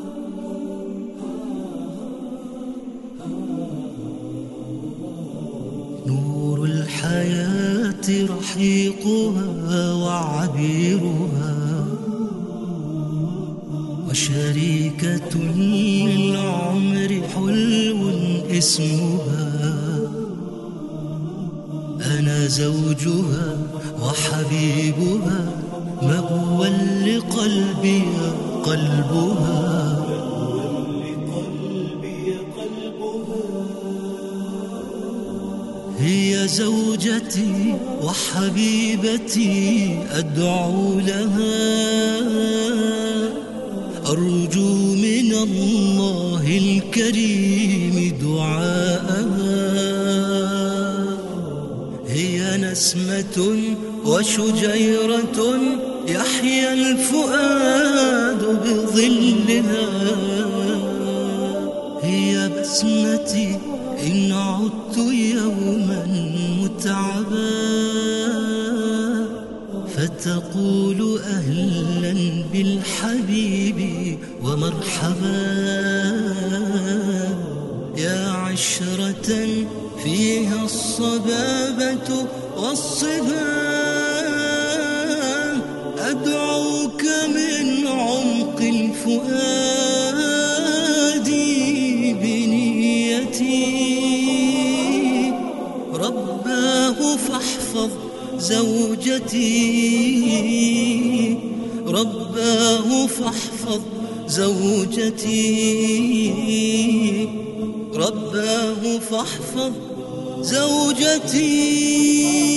نور الحياة رحيقها وعبيرها، وشريكة للعمر حلو اسمها. أنا زوجها وحبيبها، مأوى لقلبي قلبها. هي زوجتي وحبيبتي أدعو لها، أرجو من الله الكريم دعاءها. هي نسمة وشجيرة يحيا الفؤاد بظلها. هي بسمتي إن عدت يوما متعبا، فتقول أهلا بالحبيب ومرحبا. يا عشرة فيها الصبابة والصبا، أدعوك من عمق الفؤاد بنيتي. رباه فاحفظ زوجتي، رباه فاحفظ زوجتي، رباه فاحفظ زوجتي.